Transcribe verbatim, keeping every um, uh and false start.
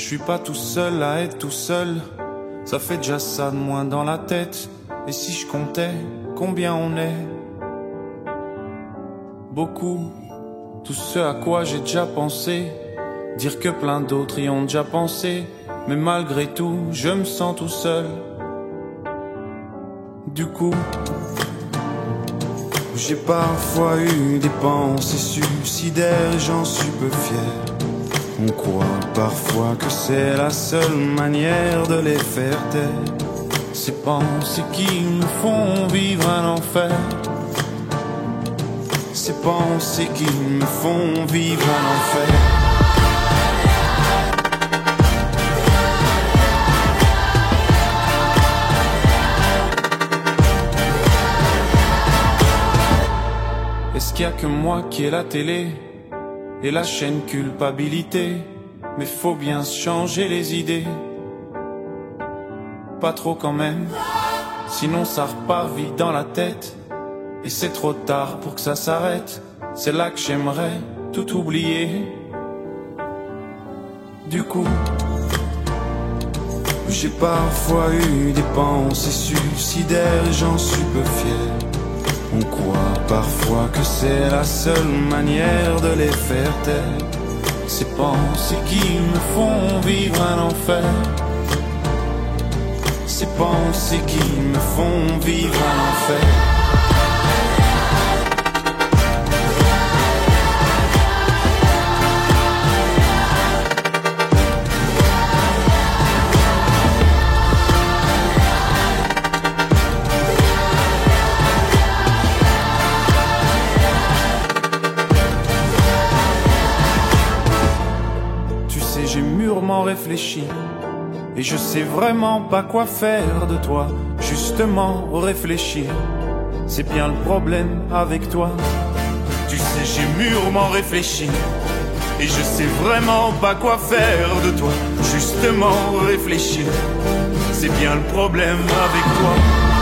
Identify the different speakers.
Speaker 1: suis pas tout seul à être tout seul. Ça fait déjà ça de moins dans la tête. Et si je comptais combien on est? Beaucoup. Tout ce à quoi j'ai déjà pensé. Dire que plein d'autres y ont déjà pensé. Mais malgré tout, je me sens tout seul. Du coup, j'ai parfois eu des pensées suicidaires et j'en suis peu fier. On croit parfois que c'est la seule manière de les faire taire. Ces pensées qui nous font vivre un enfer. Ces pensées qui me font vivre un enfer. Est-ce qu'il y a que moi qui ai la télé et la chaîne culpabilité? Mais faut bien se changer les idées. Pas trop quand même, sinon ça repart vite dans la tête. Et c'est trop tard pour que ça s'arrête. C'est là que j'aimerais tout oublier. Du coup, j'ai parfois eu des pensées suicidaires et j'en suis peu fier. On croit parfois que c'est la seule manière de les faire taire. Ces pensées qui me font vivre un enfer. Ces pensées qui me font vivre un enfer. J'ai mûrement réfléchi et je sais vraiment pas quoi faire de toi. Justement réfléchir, c'est bien le problème avec toi. Tu sais, j'ai mûrement réfléchi et je sais vraiment pas quoi faire de toi. Justement réfléchir, c'est bien le problème avec toi.